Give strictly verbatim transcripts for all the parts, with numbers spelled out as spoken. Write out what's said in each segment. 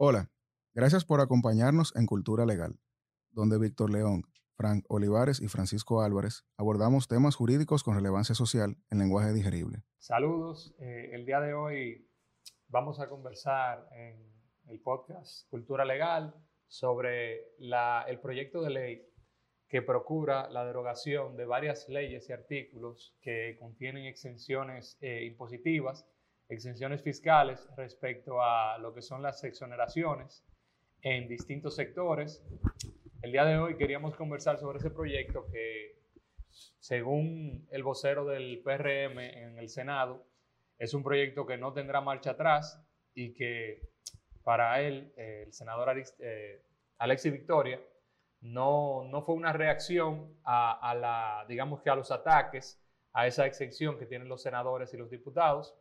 Hola, gracias por acompañarnos en Cultura Legal, donde Víctor León, Frank Olivares y Francisco Álvarez abordamos temas jurídicos con relevancia social en lenguaje digerible. Saludos, eh, el día de hoy vamos a conversar en el podcast Cultura Legal sobre la, el proyecto de ley que procura la derogación de varias leyes y artículos que contienen exenciones eh, impositivas, exenciones fiscales respecto a lo que son las exoneraciones en distintos sectores. El día de hoy queríamos conversar sobre ese proyecto que, según el vocero del P R M en el Senado, es un proyecto que no tendrá marcha atrás y que para él, eh, el senador Alex, eh, Alexis Victoria, no, no fue una reacción a, a, la, digamos que a los ataques, a esa exención que tienen los senadores y los diputados.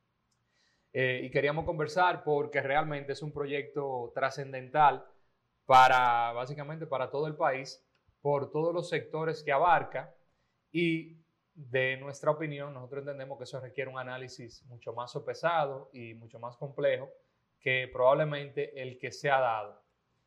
Eh, y queríamos conversar porque realmente es un proyecto trascendental para, básicamente, para todo el país, por todos los sectores que abarca. Y de nuestra opinión, nosotros entendemos que eso requiere un análisis mucho más sopesado y mucho más complejo que probablemente el que se ha dado.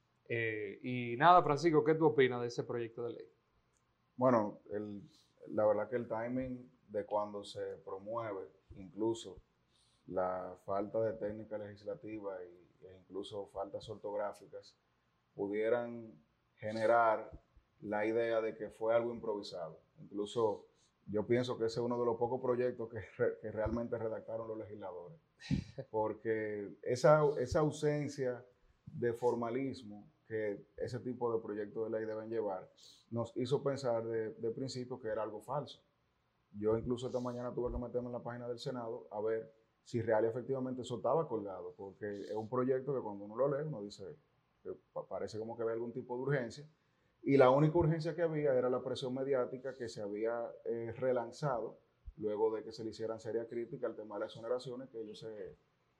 Eh, y nada, Francisco, ¿qué tú opinas de ese proyecto de ley? Bueno, el- la verdad que el timing de cuando se promueve, incluso la falta de técnica legislativa y, e incluso faltas ortográficas, pudieran generar la idea de que fue algo improvisado. Incluso yo pienso que ese es uno de los pocos proyectos que, re, que realmente redactaron los legisladores, porque esa, esa ausencia de formalismo que ese tipo de proyectos de ley deben llevar, nos hizo pensar de, de principio que era algo falso. Yo incluso esta mañana tuve que meterme en la página del Senado a ver si real y efectivamente eso estaba colgado, porque es un proyecto que cuando uno lo lee, uno dice que parece como que había algún tipo de urgencia, y la única urgencia que había era la presión mediática que se había eh, relanzado luego de que se le hicieran seria crítica al tema de las exoneraciones que ellos se,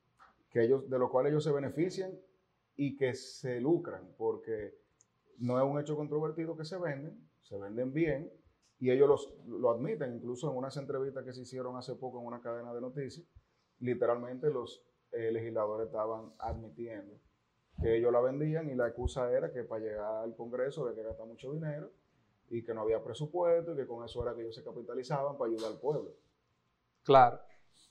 que ellos, de lo cual ellos se benefician y que se lucran, porque no es un hecho controvertido que se venden, se venden bien, y ellos los, lo admiten, incluso en unas entrevistas que se hicieron hace poco en una cadena de noticias, literalmente los eh, legisladores estaban admitiendo que ellos la vendían y la excusa era que para llegar al Congreso había que gastar mucho dinero y que no había presupuesto y que con eso era que ellos se capitalizaban para ayudar al pueblo. Claro,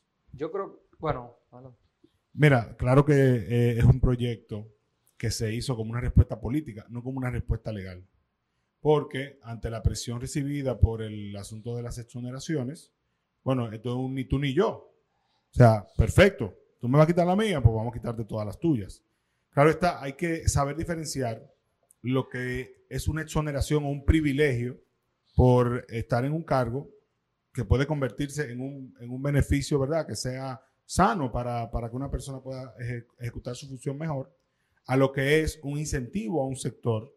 yo creo, bueno, bueno. Mira, claro que eh, es un proyecto que se hizo como una respuesta política, no como una respuesta legal. Porque ante la presión recibida por el asunto de las exoneraciones, bueno, esto es un ni tú ni yo. O sea, perfecto, tú me vas a quitar la mía, pues vamos a quitarte todas las tuyas. Claro está, hay que saber diferenciar lo que es una exoneración o un privilegio por estar en un cargo que puede convertirse en un, en un beneficio, ¿verdad? Que sea sano para, para que una persona pueda eje, ejecutar su función mejor, a lo que es un incentivo a un sector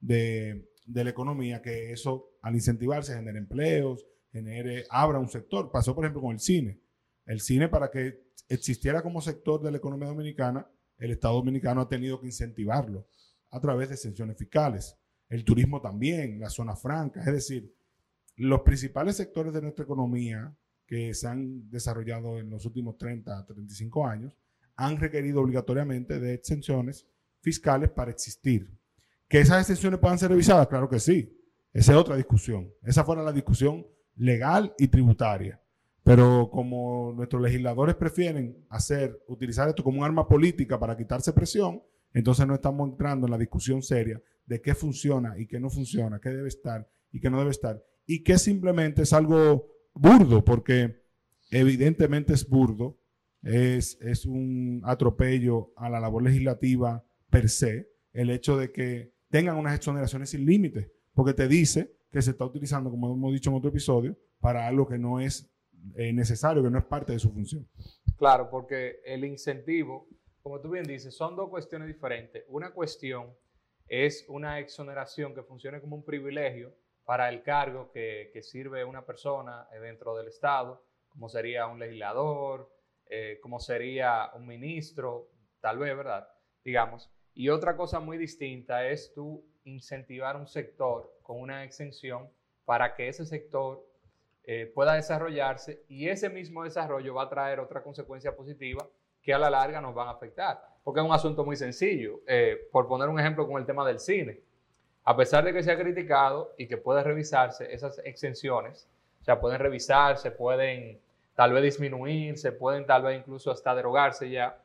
de, de la economía, que eso al incentivarse genere empleos, genere, abra un sector. Pasó, por ejemplo, con el cine. El cine, para que existiera como sector de la economía dominicana, el Estado dominicano ha tenido que incentivarlo a través de exenciones fiscales. El turismo también, la zona franca, es decir, los principales sectores de nuestra economía que se han desarrollado en los últimos treinta a treinta y cinco años han requerido obligatoriamente de exenciones fiscales para existir. ¿Que esas exenciones puedan ser revisadas? Claro que sí. Esa es otra discusión. Esa fuera la discusión legal y tributaria. Pero como nuestros legisladores prefieren hacer, utilizar esto como un arma política para quitarse presión, entonces no estamos entrando en la discusión seria de qué funciona y qué no funciona, qué debe estar y qué no debe estar. Y que simplemente es algo burdo, porque evidentemente es burdo, es, es un atropello a la labor legislativa per se, el hecho de que tengan unas exoneraciones sin límites, porque te dice que se está utilizando, como hemos dicho en otro episodio, para algo que no es eh, necesario, que no es parte de su función. Claro, porque el incentivo, como tú bien dices, son dos cuestiones diferentes. Una cuestión es una exoneración que funcione como un privilegio para el cargo que, que sirve una persona dentro del Estado, como sería un legislador, eh, como sería un ministro, tal vez, ¿verdad? Digamos. Y otra cosa muy distinta es tú incentivar un sector con una exención para que ese sector eh, pueda desarrollarse, y ese mismo desarrollo va a traer otra consecuencia positiva que a la larga nos van a afectar. Porque es un asunto muy sencillo. Eh, por poner un ejemplo con el tema del cine. A pesar de que se ha criticado y que puede revisarse esas exenciones, o sea, pueden revisarse, pueden tal vez disminuirse, pueden tal vez incluso hasta derogarse ya.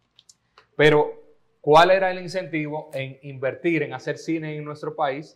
Pero, ¿cuál era el incentivo en invertir, en hacer cine en nuestro país,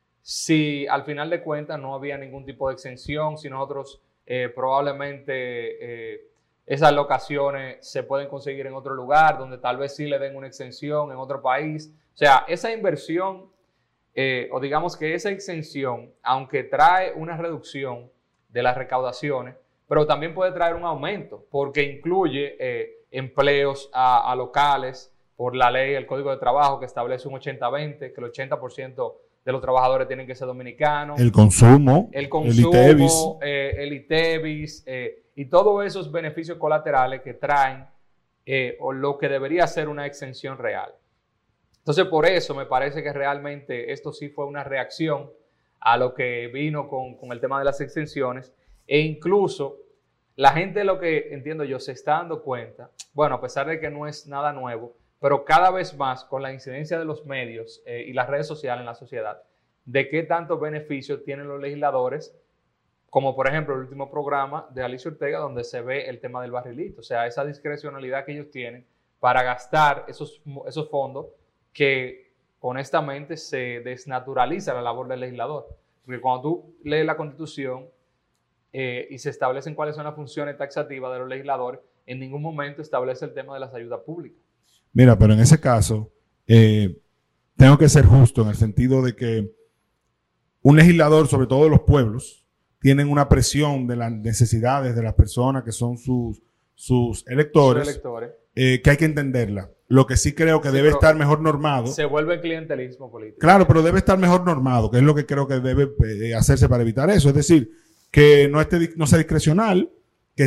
si al final de cuentas no había ningún tipo de exención, si nosotros eh, probablemente eh, esas locaciones se pueden conseguir en otro lugar, donde tal vez sí le den una exención en otro país? O sea, esa inversión, eh, o digamos que esa exención, aunque trae una reducción de las recaudaciones, pero también puede traer un aumento, porque incluye eh, empleos a, a locales, por la ley, el Código de Trabajo que establece un ochenta veinte, que el ochenta por ciento de los trabajadores tienen que ser dominicanos. El consumo, el consumo, el ITEVIS, eh, el ITEVIS eh, y todos esos beneficios colaterales que traen eh, o lo que debería ser una exención real. Entonces, por eso me parece que realmente esto sí fue una reacción a lo que vino con, con el tema de las exenciones, e incluso la gente, lo que entiendo yo, se está dando cuenta, bueno, a pesar de que no es nada nuevo, pero cada vez más con la incidencia de los medios eh, y las redes sociales en la sociedad, de qué tantos beneficios tienen los legisladores, como por ejemplo el último programa de Alicia Ortega, donde se ve el tema del barrilito, o sea, esa discrecionalidad que ellos tienen para gastar esos, esos fondos que honestamente se desnaturaliza la labor del legislador. Porque cuando tú lees la Constitución eh, y se establecen cuáles son las funciones taxativas de los legisladores, en ningún momento establece el tema de las ayudas públicas. Mira, pero en ese caso, eh, tengo que ser justo en el sentido de que un legislador, sobre todo de los pueblos, tienen una presión de las necesidades de las personas que son sus, sus electores, sus electores. Eh, que hay que entenderla. Lo que sí creo que sí, debe estar mejor normado. Se vuelve clientelismo político. Claro, pero debe estar mejor normado, que es lo que creo que debe eh, hacerse para evitar eso. Es decir, que no, esté, no sea discrecional, que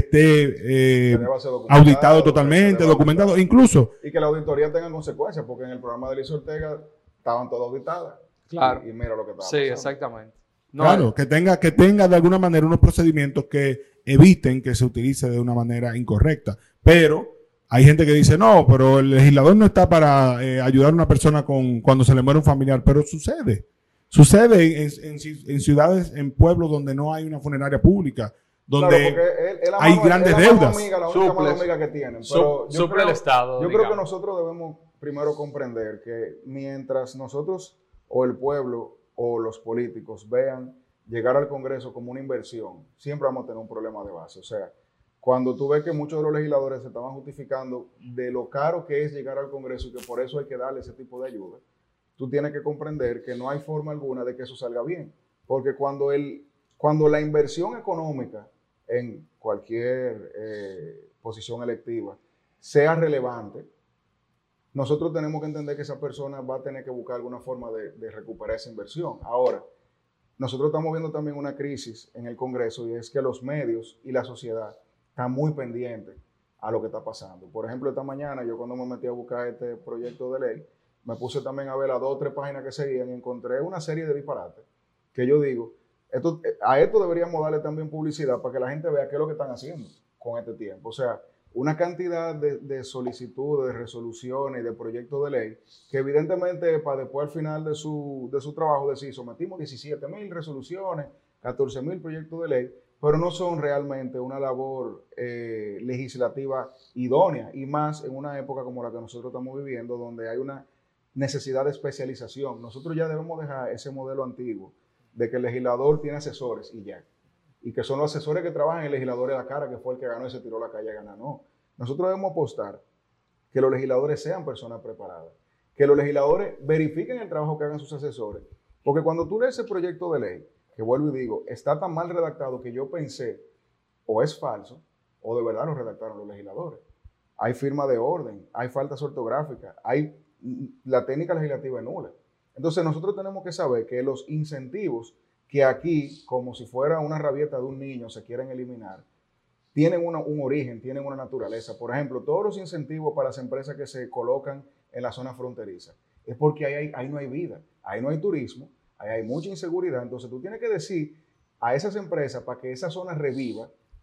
esté eh, auditado totalmente, documentado, incluso. Y que la auditoría tenga consecuencias, porque en el programa de Alicia Ortega estaban todas auditadas. Claro. Y, y mira lo que estaba Sí, pasando. Exactamente. No, claro, que tenga, que tenga de alguna manera unos procedimientos que eviten que se utilice de una manera incorrecta. Pero hay gente que dice, no, pero el legislador no está para eh, ayudar a una persona con cuando se le muere un familiar, pero sucede. Sucede en, en, en ciudades, en pueblos donde no hay una funeraria pública, donde claro, él, él hay mano, grandes él deudas. Amiga, la única mano amiga que tienen. Pero yo suple creo, el Estado. Yo digamos. creo que nosotros debemos primero comprender que mientras nosotros o el pueblo o los políticos vean llegar al Congreso como una inversión, siempre vamos a tener un problema de base. O sea, cuando tú ves que muchos de los legisladores se estaban justificando de lo caro que es llegar al Congreso y que por eso hay que darle ese tipo de ayuda, tú tienes que comprender que no hay forma alguna de que eso salga bien. Porque cuando, el, cuando la inversión económica en cualquier eh, posición electiva sea relevante, nosotros tenemos que entender que esa persona va a tener que buscar alguna forma de, de recuperar esa inversión. Ahora, nosotros estamos viendo también una crisis en el Congreso, y es que los medios y la sociedad están muy pendientes a lo que está pasando. Por ejemplo, esta mañana yo cuando me metí a buscar este proyecto de ley, me puse también a ver las dos o tres páginas que seguían y encontré una serie de disparates que yo digo, esto, a esto deberíamos darle también publicidad para que la gente vea qué es lo que están haciendo con este tiempo. O sea, una cantidad de, de solicitudes, de resoluciones y de proyectos de ley que evidentemente para después al final de su, de su trabajo decir, sometimos diecisiete mil resoluciones, catorce mil proyectos de ley, pero no son realmente una labor eh, legislativa idónea, y más en una época como la que nosotros estamos viviendo, donde hay una necesidad de especialización. Nosotros ya debemos dejar ese modelo antiguo de que el legislador tiene asesores y ya, y que son los asesores que trabajan en el legislador de la cara, que fue el que ganó y se tiró a la calle a ganar. No, nosotros debemos apostar que los legisladores sean personas preparadas, que los legisladores verifiquen el trabajo que hagan sus asesores, porque cuando tú lees ese proyecto de ley, que vuelvo y digo, está tan mal redactado que yo pensé, o es falso, o de verdad lo redactaron los legisladores. Hay firma de orden, hay faltas ortográficas, hay, la técnica legislativa es nula. Entonces nosotros tenemos que saber que los incentivos que aquí, como si fuera una rabieta de un niño, se quieren eliminar, tienen una, un origen, tienen una naturaleza. Por ejemplo, todos los incentivos para las empresas que se colocan en la zona fronteriza, es porque ahí, hay, ahí no hay vida, ahí no hay turismo, ahí hay mucha inseguridad. Entonces tú tienes que decir a esas empresas, para que esa zona reviva,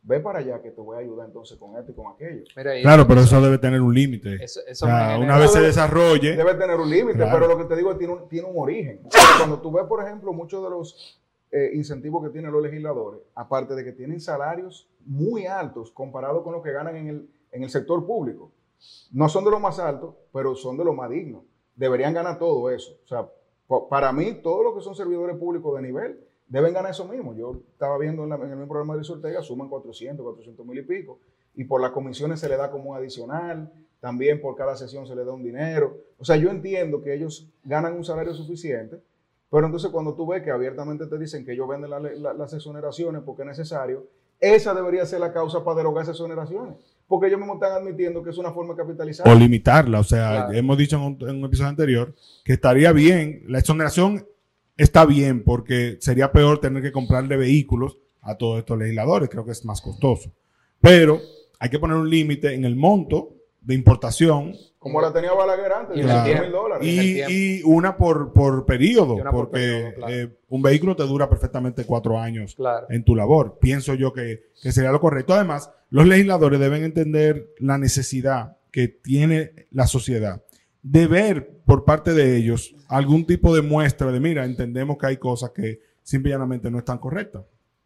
ve para allá que te voy a ayudar entonces con esto y con aquello. Mira, claro, pero eso debe tener un límite. Eso, eso o sea, genera... una vez se desarrolle... Debe tener un límite, claro. pero lo que te digo es que tiene un, tiene un origen. O sea, cuando tú ves, por ejemplo, muchos de los eh, incentivos que tienen los legisladores, aparte de que tienen salarios muy altos comparados con lo que ganan en el, en el sector público, no son de los más altos, pero son de los más dignos. Deberían ganar todo eso. O sea, para mí, todos los que son servidores públicos de nivel deben ganar eso mismo. Yo estaba viendo en, la, en el mismo programa de Luis Ortega, suman cuatrocientos, cuatrocientos mil y pico, y por las comisiones se le da como un adicional, también por cada sesión se le da un dinero. O sea, yo entiendo que ellos ganan un salario suficiente, pero entonces cuando tú ves que abiertamente te dicen que ellos venden la, la, las exoneraciones porque es necesario, esa debería ser la causa para derogar esas exoneraciones, porque ellos mismos están admitiendo que es una forma de capitalizar. O limitarla, o sea, Claro. hemos dicho en un, en un episodio anterior que estaría bien, la exoneración está bien porque sería peor tener que comprarle vehículos a todos estos legisladores, creo que es más costoso. Pero hay que poner un límite en el monto de importación. Como la tenía Balaguer antes, Y de Claro. cinco mil dólares. en el Y, tiempo. y una por, por periodo, Y una por porque periodo, claro. eh, un vehículo te dura perfectamente cuatro años Claro. en tu labor. Pienso yo que, que sería lo correcto. Además, los legisladores deben entender la necesidad que tiene la sociedad de ver por parte de ellos algún tipo de muestra de, mira, entendemos que hay cosas que simple y llanamente no están correctas.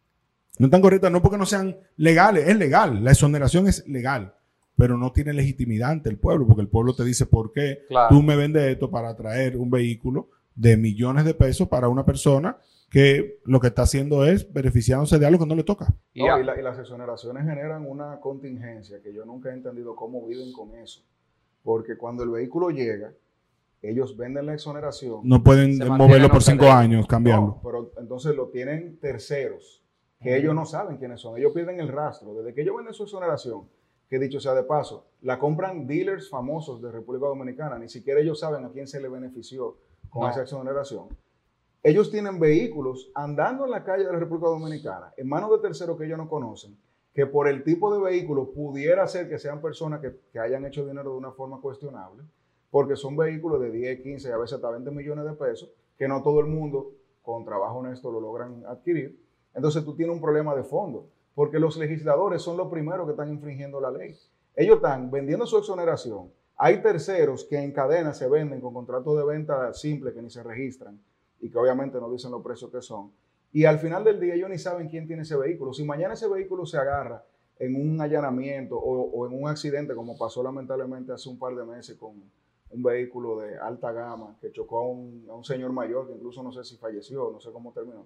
No están correctas no porque no sean legales, es legal, la exoneración es legal, pero no tiene legitimidad ante el pueblo, porque el pueblo te dice, ¿por qué Claro. tú me vendes esto para traer un vehículo de millones de pesos para una persona que lo que está haciendo es beneficiándose de algo que no le toca? Y No, ya. y, la- y las exoneraciones generan una contingencia que yo nunca he entendido cómo viven con eso. Porque cuando el vehículo llega, ellos venden la exoneración. No pueden Se eh, mantienen moverlo por los cinco terrenos. años, cambiarlo. No, pero entonces lo tienen terceros, que ellos no saben quiénes son. Ellos pierden el rastro. Desde que ellos venden su exoneración, que dicho sea de paso, la compran dealers famosos de República Dominicana. Ni siquiera ellos saben a quién se le benefició con No. esa exoneración. Ellos tienen vehículos andando en la calle de la República Dominicana en manos de terceros que ellos no conocen, que por el tipo de vehículo pudiera ser que sean personas que, que hayan hecho dinero de una forma cuestionable, porque son vehículos de diez, quince y a veces hasta veinte millones de pesos, que no todo el mundo con trabajo honesto lo logran adquirir. Entonces tú tienes un problema de fondo, porque los legisladores son los primeros que están infringiendo la ley. Ellos están vendiendo su exoneración. Hay terceros que en cadena se venden con contratos de venta simple que ni se registran y que obviamente no dicen los precios que son. Y al final del día ellos ni saben quién tiene ese vehículo. Si mañana ese vehículo se agarra en un allanamiento o, o en un accidente, como pasó lamentablemente hace un par de meses con un vehículo de alta gama que chocó a un, a un señor mayor que incluso no sé si falleció, no sé cómo terminó.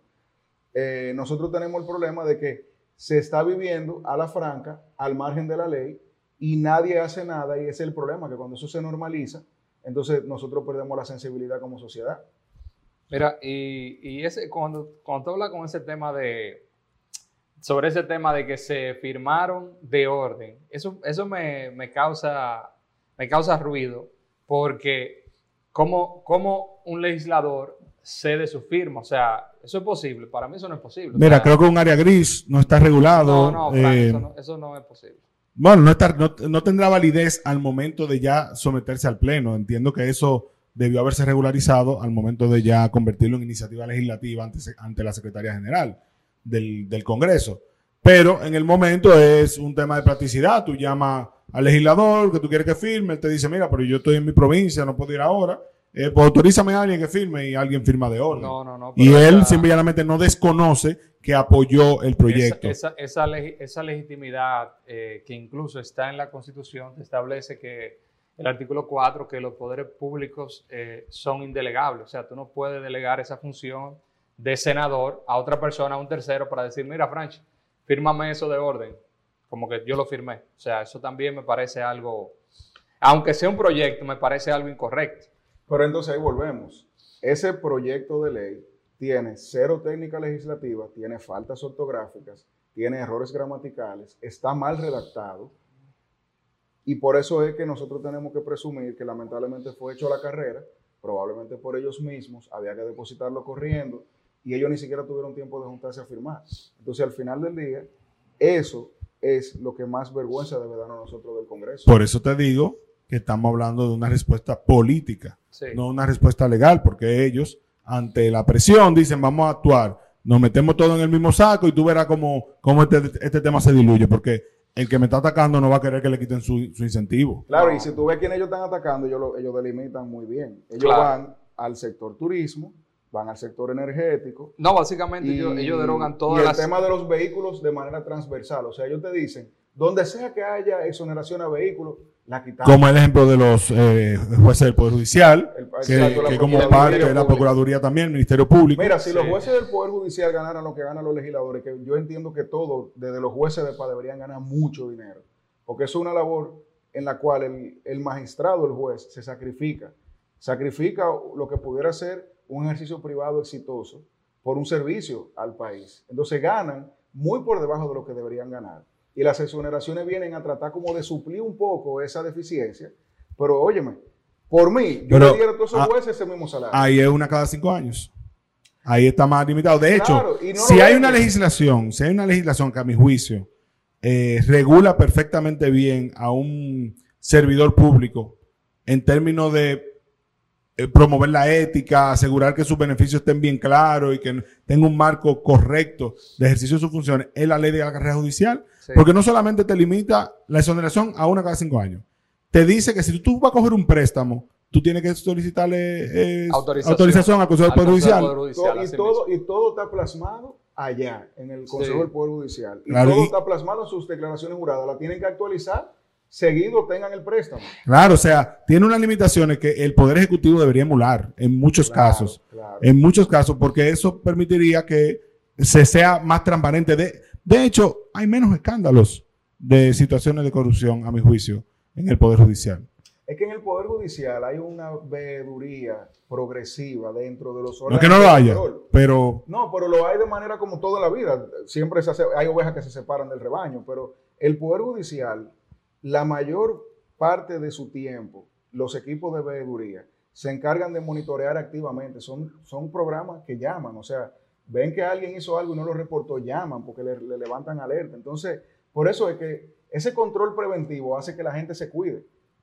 Eh, nosotros tenemos el problema de que se está viviendo a la franca, al margen de la ley, y nadie hace nada, y ese es el problema, que cuando eso se normaliza, entonces nosotros perdemos la sensibilidad como sociedad. Mira, y, y ese, cuando, cuando tú hablas con ese tema de, sobre ese tema de que se firmaron de orden, eso, eso me, me, causa, me causa ruido, porque ¿cómo, cómo un legislador cede su firma? O sea, eso es posible, para mí eso no es posible. O Mira, sea, creo que un área gris no está regulado. no, no, Frank, eh, eso, no, eso no es posible. Bueno, no, está, no, no tendrá validez al momento de ya someterse al pleno. Entiendo que eso debió haberse regularizado al momento de ya convertirlo en iniciativa legislativa ante, ante la Secretaría General del, del Congreso. Pero en el momento es un tema de practicidad. Tú llamas al legislador que tú quieres que firme, él te dice, mira, pero yo estoy en mi provincia, no puedo ir ahora. Eh, pues autorízame a alguien que firme y alguien firma de orden. No, no, no. Y pero él esa- simplemente no desconoce que apoyó el proyecto. Esa, esa, esa, legi- esa legitimidad eh, que incluso está en la Constitución establece que el artículo cuatro, que los poderes públicos eh, son indelegables. O sea, tú no puedes delegar esa función de senador a otra persona, a un tercero, para decir, mira, Franchi, fírmame eso de orden. Como que yo lo firmé. O sea, eso también me parece algo, aunque sea un proyecto, me parece algo incorrecto. Pero entonces ahí volvemos. Ese proyecto de ley tiene cero técnica legislativa, tiene faltas ortográficas, tiene errores gramaticales, está mal redactado, y por eso es que nosotros tenemos que presumir que lamentablemente fue hecho a la carrera, probablemente por ellos mismos, había que depositarlo corriendo, y ellos ni siquiera tuvieron tiempo de juntarse a firmar. Entonces, al final del día, eso es lo que más vergüenza debe darnos a nosotros del Congreso. Por eso te digo que estamos hablando de una respuesta política, Sí. no una respuesta legal, porque ellos, ante la presión, dicen, vamos a actuar. nos metemos todos en el mismo saco y tú verás cómo, cómo este, este tema se diluye, porque el que me está atacando no va a querer que le quiten su, su incentivo. Claro, No. y si tú ves quién ellos están atacando, ellos, lo, ellos delimitan muy bien. Ellos Claro. van al sector turismo, van al sector energético. No, básicamente Y, ellos, ellos derogan y todas el las... tema de los vehículos de manera transversal. O sea, ellos te dicen, donde sea que haya exoneración a vehículos, la quitamos. Como el ejemplo de los eh, jueces del Poder Judicial, El- que, exacto, la que como Procuraduría parte de la Pública. Procuraduría también, el Ministerio Público. Mira, si Sí. los jueces del Poder Judicial ganaran lo que ganan los legisladores, que yo entiendo que todos, desde los jueces de paz, deberían ganar mucho dinero, porque eso es una labor en la cual el, el magistrado, el juez, se sacrifica. Sacrifica lo que pudiera ser un ejercicio privado exitoso por un servicio al país. Entonces ganan muy por debajo de lo que deberían ganar. Y las exoneraciones vienen a tratar como de suplir un poco esa deficiencia. Pero óyeme, por mí, yo Pero, le diera a todos esos ah, jueces ese mismo salario. Ahí es una cada cinco años. Ahí está más limitado. De hecho, Claro, y no si lo hay ven. una legislación, si hay una legislación que a mi juicio eh, regula perfectamente bien a un servidor público en términos de eh, promover la ética, asegurar que sus beneficios estén bien claros y que tenga un marco correcto de ejercicio de sus funciones, es la ley de la carrera judicial. Sí. Porque no solamente te limita la exoneración a una cada cinco años, te dice que si tú vas a coger un préstamo, tú tienes que solicitarle eh, Autorización. autorización, al Consejo del Poder Al Consejo Judicial. del Poder Judicial, Todo- y, así todo, mismo. y todo está plasmado allá, en el Consejo Sí. del Poder Judicial. Y Claro, todo y- está plasmado en sus declaraciones juradas. La tienen que actualizar, seguido tengan el préstamo. Claro, o sea, tiene unas limitaciones que el Poder Ejecutivo debería emular en muchos Claro, casos. claro. En muchos casos, porque eso permitiría que se sea más transparente. De, de hecho, hay menos escándalos de situaciones de corrupción, a mi juicio, en el Poder Judicial. Es que en el Poder Judicial hay una veeduría progresiva dentro de los No es que no lo de haya, control. pero No, pero lo hay de manera como toda la vida. Siempre se hace, hay ovejas que se separan del rebaño, pero el Poder Judicial, la mayor parte de su tiempo, los equipos de veeduría se encargan de monitorear activamente. Son, son programas que llaman, o sea, ven que alguien hizo algo y no lo reportó, llaman porque le, le levantan alerta. Entonces, por eso es que ese control preventivo hace que la gente se cuide.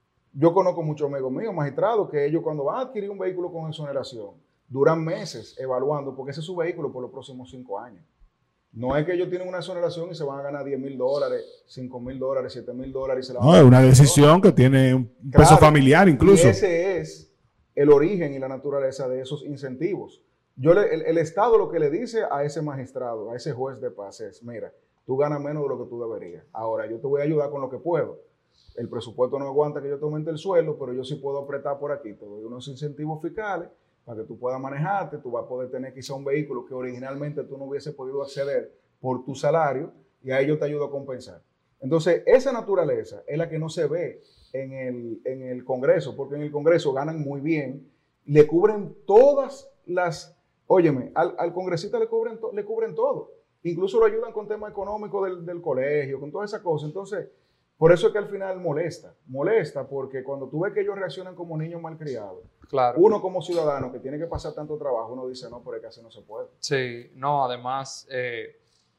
Yo conozco muchos amigos míos, magistrados, que ellos cuando van a adquirir un vehículo con exoneración, duran meses evaluando, porque ese es su vehículo por los próximos cinco años. No es que ellos tienen una exoneración y se van a ganar diez mil dólares, cinco mil dólares, siete mil dólares y se la van no, a es una ganar. decisión que tiene un peso Claro, familiar incluso. Y ese es el origen y la naturaleza de esos incentivos. Yo le- el, el Estado lo que le dice a ese magistrado, a ese juez de paz es, mira, tú ganas menos de lo que tú deberías. Ahora, yo te voy a ayudar con lo que puedo. El presupuesto no aguanta que yo te aumente el sueldo, pero yo sí puedo apretar por aquí. Te doy unos incentivos fiscales para que tú puedas manejarte. Tú vas a poder tener quizá un vehículo que originalmente tú no hubiese podido acceder por tu salario y ahí yo te ayudo a compensar. Entonces, esa naturaleza es la que no se ve en el, en el Congreso, porque en el Congreso ganan muy bien, le cubren todas las... Óyeme, al, al congresista le cubren, to- le cubren todo. Incluso lo ayudan con temas económicos del, del colegio, con todas esas cosas. Entonces, por eso es que al final molesta. Molesta porque cuando tú ves que ellos reaccionan como niños malcriados, Claro. uno como ciudadano que tiene que pasar tanto trabajo, uno dice, no, pero es que así no se puede. Sí, no, además eh,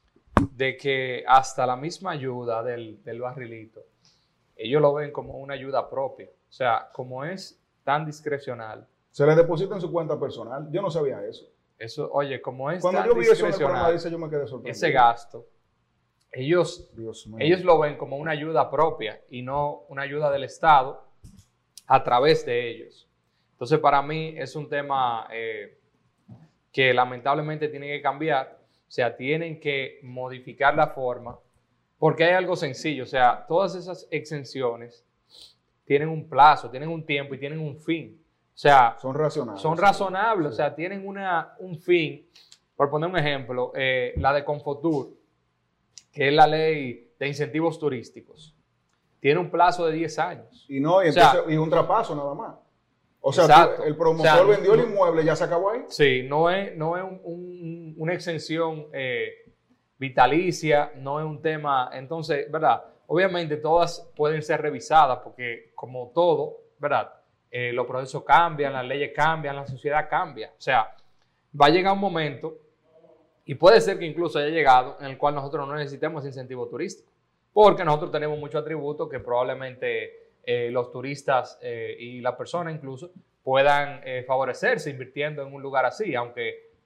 de que hasta la misma ayuda del, del barrilito, ellos lo ven como una ayuda propia. O sea, como es tan discrecional, Se le deposita en su cuenta personal. Yo no sabía eso. eso, oye, como es Cuando tan yo vi eso en el programa, discrecional, dice, yo me quedé sorprendido. ese gasto, ellos, Dios mío. ellos lo ven como una ayuda propia y no una ayuda del Estado a través de ellos. Entonces, para mí es un tema eh, que lamentablemente tiene que cambiar. O sea, tienen que modificar la forma, porque hay algo sencillo. O sea, todas esas exenciones tienen un plazo, tienen un tiempo y tienen un fin. O sea, Son razonables. son razonables, o sea, tienen una, un fin. Por poner un ejemplo, eh, la de Confotur, que es la ley de incentivos turísticos, tiene un plazo de diez años. Y no, y, O sea, entonces, y un trapazo nada más. O sea, Exacto. tú- el promotor O sea, vendió no- el inmueble, ya se acabó ahí. Sí, no es, no es un- un- una exención eh, vitalicia, no es un tema, entonces, ¿verdad? Obviamente todas pueden ser revisadas porque como todo, ¿verdad? Eh, los procesos cambian, las leyes cambian, la sociedad cambia. O sea, va a llegar un momento, y puede ser que incluso haya llegado, en el cual nosotros no necesitemos incentivo turístico, porque nosotros tenemos muchos atributos que probablemente eh, los turistas eh, y las personas incluso puedan eh, favorecerse invirtiendo en un lugar así, aunque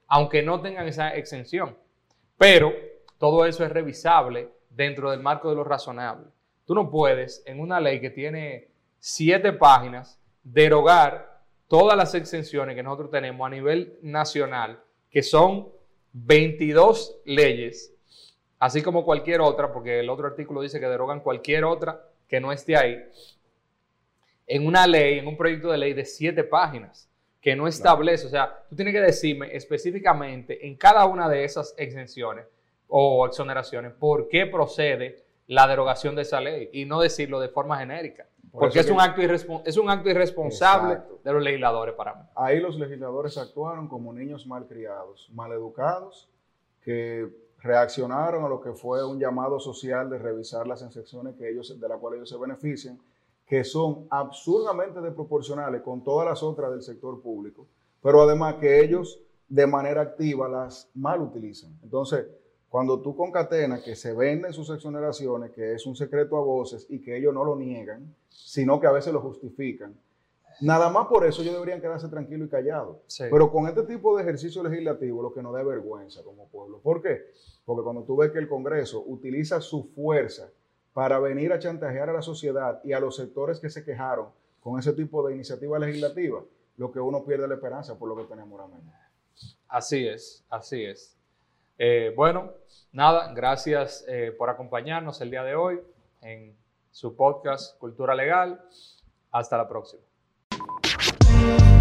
aunque no tengan esa exención. Pero todo eso es revisable dentro del marco de lo razonable. Tú no puedes, en una ley que tiene siete páginas, derogar todas las exenciones que nosotros tenemos a nivel nacional, que son veintidós leyes, así como cualquier otra, porque el otro artículo dice que derogan cualquier otra que no esté ahí, en una ley, en un proyecto de ley de siete páginas, que no establece, o sea, tú tienes que decirme específicamente en cada una de esas exenciones o exoneraciones por qué procede la derogación de esa ley y no decirlo de forma genérica. Por Porque es, que, un acto es un acto irresponsable exacto. de los legisladores para mí. Ahí los legisladores actuaron como niños malcriados, maleducados, que reaccionaron a lo que fue un llamado social de revisar las exenciones que ellos, de las cuales ellos se benefician, que son absurdamente desproporcionales con todas las otras del sector público, pero además que ellos de manera activa las mal utilizan. Entonces, cuando tú concatenas que se venden sus exoneraciones, que es un secreto a voces y que ellos no lo niegan, sino que a veces lo justifican, nada más por eso ellos deberían quedarse tranquilos y callados. Sí. Pero con este tipo de ejercicio legislativo lo que nos da vergüenza como pueblo. ¿Por qué? Porque cuando tú ves que el Congreso utiliza su fuerza para venir a chantajear a la sociedad y a los sectores que se quejaron con ese tipo de iniciativa legislativa, lo que uno pierde la esperanza por lo que tenemos ahora mismo. Así es, así es. Eh, bueno, nada, gracias eh, por acompañarnos el día de hoy en su podcast Cultura Legal. Hasta la próxima.